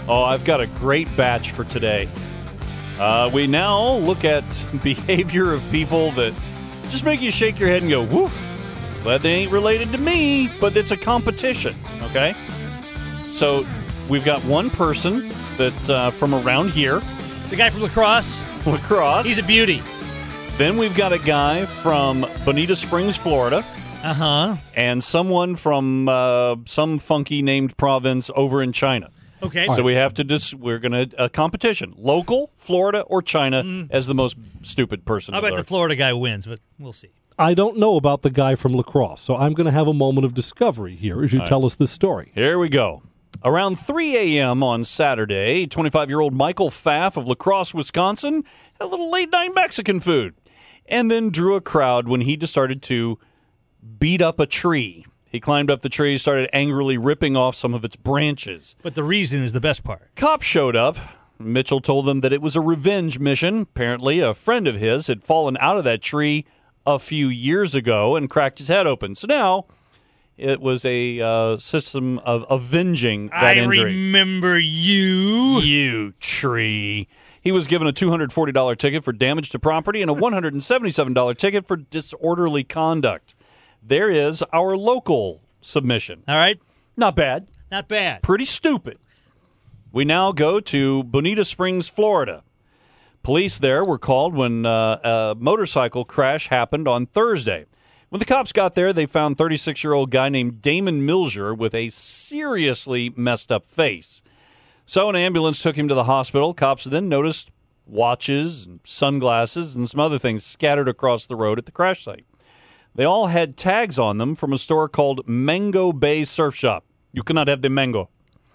Oh, I've got a great batch for today. We now look at behavior of people that just make you shake your head and go, woof. Glad they ain't related to me, but it's a competition, okay? So we've got one person that's from around here. The guy from Lacrosse. He's a beauty. Then we've got a guy from Bonita Springs, Florida. Uh-huh. And someone from some funky named province over in China. Okay. So we have to we're going to, a competition. Local, Florida, or China as the most stupid person. I bet the Florida guy wins, but we'll see. I don't know about the guy from Lacrosse, so I'm going to have a moment of discovery here as you tell us this story. Here we go. Around 3 a.m. on Saturday, 25-year-old Michael Pfaff of La Crosse, Wisconsin, had a little late-night Mexican food and then drew a crowd when he decided to beat up a tree. He climbed up the tree, started angrily ripping off some of its branches. But the reason is the best part. Cops showed up. Mitchell told them that it was a revenge mission. Apparently, a friend of his had fallen out of that tree a few years ago and cracked his head open. So now it was a system of avenging that injury. I remember you. You tree. He was given a $240 ticket for damage to property and a $177 ticket for disorderly conduct. There is our local submission. All right. Not bad. Not bad. Pretty stupid. We now go to Bonita Springs, Florida. Police there were called when a motorcycle crash happened on Thursday. When the cops got there, they found 36-year-old guy named Damon Milger with a seriously messed up face. So an ambulance took him to the hospital. Cops then noticed watches and sunglasses and some other things scattered across the road at the crash site. They all had tags on them from a store called Mango Bay Surf Shop. You cannot have the mango.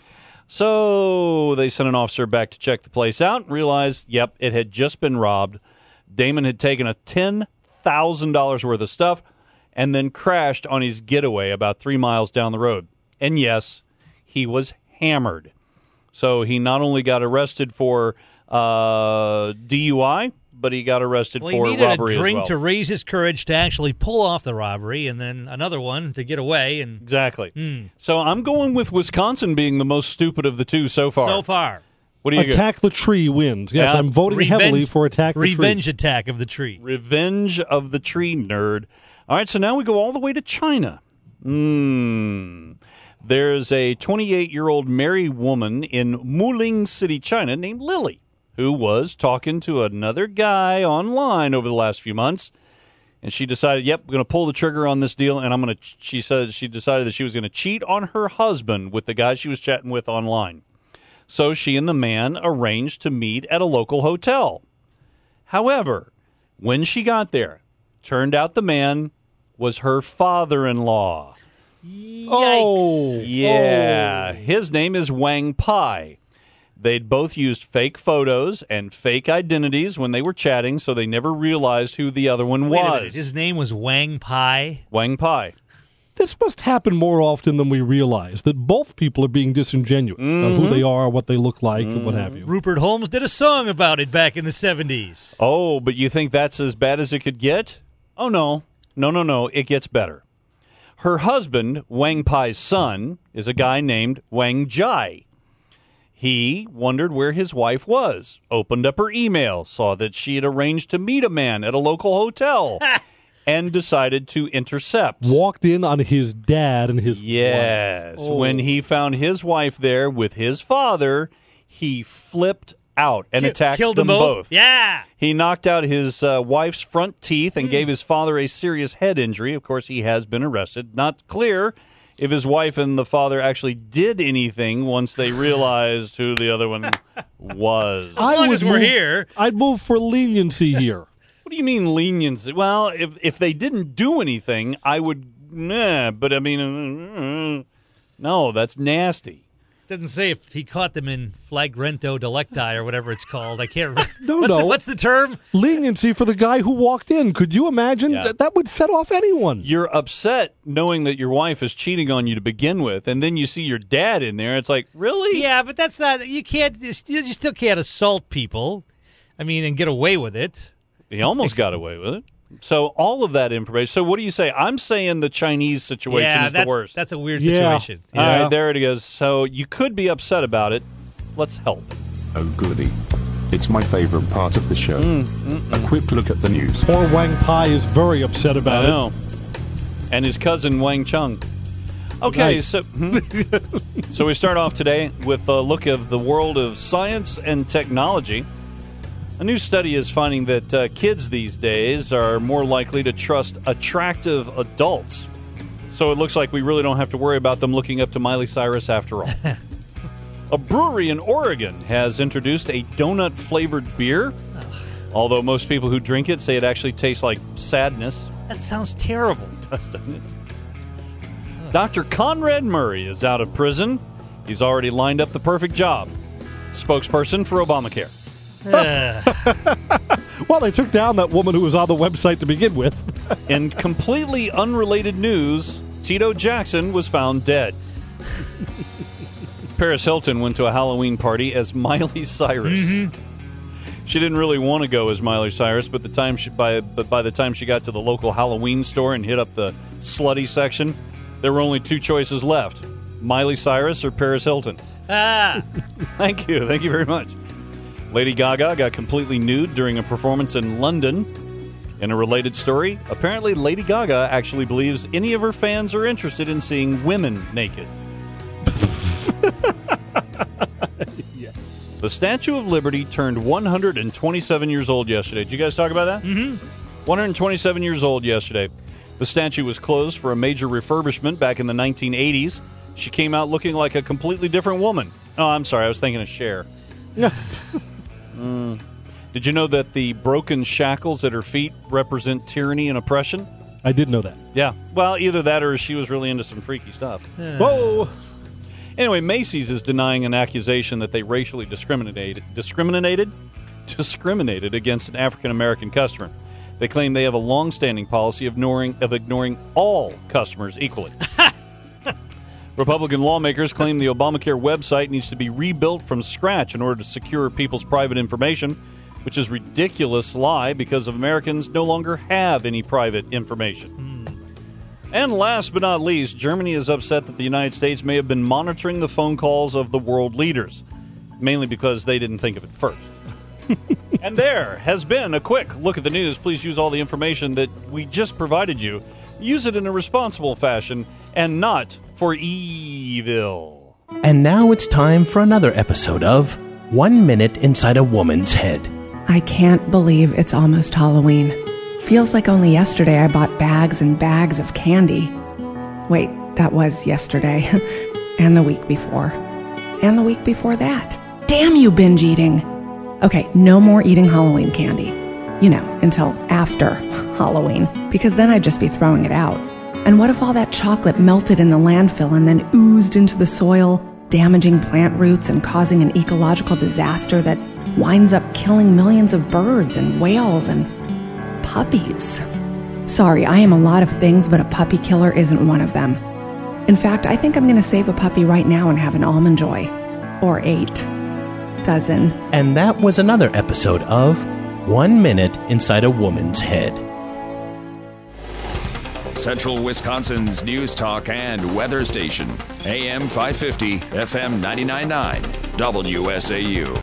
So they sent an officer back to check the place out and realized, yep, it had just been robbed. Damon had taken a $10,000 worth of stuff and then crashed on his getaway about 3 miles down the road. And yes, he was hammered. So he not only got arrested for DUI, but he got arrested for robbery as well. He needed a drink to raise his courage to actually pull off the robbery, and then another one to get away. And exactly. So I'm going with Wisconsin being the most stupid of the two so far. So far. What do you Attack the tree wins. Yes, Yeah. I'm voting heavily for Attack the Tree. Revenge attack of the tree. Revenge of the tree, nerd. All right, so now we go all the way to China. There's a 28-year-old married woman in Muling City, China, named Lily, who was talking to another guy online over the last few months, and she decided, yep, we're going to pull the trigger on this deal, and she said she decided that she was going to cheat on her husband with the guy she was chatting with online. So she and the man arranged to meet at a local hotel. However, when she got there, turned out the man was her father-in-law. Yikes. Oh. Yeah. His name is Wang Pai. They'd both used fake photos and fake identities when they were chatting, so they never realized who the other one Wait a was. minute. His name was Wang Pai? Wang Pai. This must happen more often than we realize, that both people are being disingenuous about who they are, what they look like, and what have you. Rupert Holmes did a song about it back in the 70s. Oh, but you think that's as bad as it could get? Oh, no. No. It gets better. Her husband, Wang Pai's son, is a guy named Wang Jai. He wondered where his wife was, opened up her email, saw that she had arranged to meet a man at a local hotel, and decided to intercept. Walked in on his dad and his Yes. wife. Oh. When he found his wife there with his father, he flipped out and attacked Killed them them both. Yeah. He knocked out his wife's front teeth and gave his father a serious head injury. Of course, he has been arrested. Not clear if his wife and the father actually did anything once they realized who the other one was. As long as we're here. I'd move for leniency here. What do you mean leniency? Well, if they didn't do anything, I would, but I mean, no, that's nasty. Doesn't say if he caught them in flagrante delicti or whatever it's called. I can't remember. No. What's the term? Leniency for the guy who walked in. Could you imagine? Yeah. That would set off anyone. You're upset knowing that your wife is cheating on you to begin with, and then you see your dad in there. It's like, really? Yeah, but that's not. You can't. You still can't assault people. I mean, and get away with it. He almost got away with it. So all of that information. So what do you say? I'm saying the Chinese situation is the worst. That's a weird Yeah. situation. All right, there it is. So you could be upset about it, Let's help. Oh, goody. It's my favorite part of the show. A quick look at the news. Poor Wang Pai is very upset about I know. And his cousin, Wang Chung. Okay, Nice. so we start off today with a look of the world of science and technology. A new study is finding that kids these days are more likely to trust attractive adults. So it looks like we really don't have to worry about them looking up to Miley Cyrus after all. A brewery in Oregon has introduced a donut-flavored beer, although most people who drink it say it actually tastes like sadness. That sounds terrible. Doesn't it? Dr. Conrad Murray is out of prison. He's already lined up the perfect job. Spokesperson for Obamacare. it. Well, they took down that woman who was on the website to begin with. In completely unrelated news, Tito Jackson was found dead. Paris Hilton went to a Halloween party as Miley Cyrus. She didn't really want to go as Miley Cyrus, but by the time she got to the local Halloween store and hit up the slutty section, there were only two choices left: Miley Cyrus or Paris Hilton. Thank you very much. Lady Gaga got completely nude during a performance in London. In a related story, apparently Lady Gaga actually believes any of her fans are interested in seeing women naked. The Statue of Liberty turned 127 years old yesterday. Did you guys talk about that? 127 years old yesterday. The statue was closed for a major refurbishment back in the 1980s. She came out looking like a completely different woman. Oh, I'm sorry. I was thinking of Cher. Did you know that the broken shackles at her feet represent tyranny and oppression? I did know that. Yeah. Well, either that or she was really into some freaky stuff. Whoa! Anyway, Macy's is denying an accusation that they racially discriminated against an African-American customer. They claim they have a long-standing policy of ignoring all customers equally. Republican lawmakers claim the Obamacare website needs to be rebuilt from scratch in order to secure people's private information, which is a ridiculous lie because Americans no longer have any private information. And last but not least, Germany is upset that the United States may have been monitoring the phone calls of the world leaders, mainly because they didn't think of it first. And there has been a quick look at the news. Please use all the information that we just provided you. Use it in a responsible fashion and not for evil. And now it's time for another episode of 1 Minute Inside a Woman's Head. I can't believe it's almost Halloween. Feels like only yesterday I bought bags and bags of candy. Wait, that was yesterday. And the week before. And the week before that. Damn you, binge eating. Okay, no more eating Halloween candy. You know, until after Halloween, because then I'd just be throwing it out. And what if all that chocolate melted in the landfill and then oozed into the soil, damaging plant roots and causing an ecological disaster that winds up killing millions of birds and whales and puppies? Sorry, I am a lot of things, but a puppy killer isn't one of them. In fact, I think I'm going to save a puppy right now and have an Almond Joy. Or 8 dozen. And that was another episode of 1 Minute Inside a Woman's Head. Central Wisconsin's news talk and weather station. AM 550, FM 99.9, WSAU.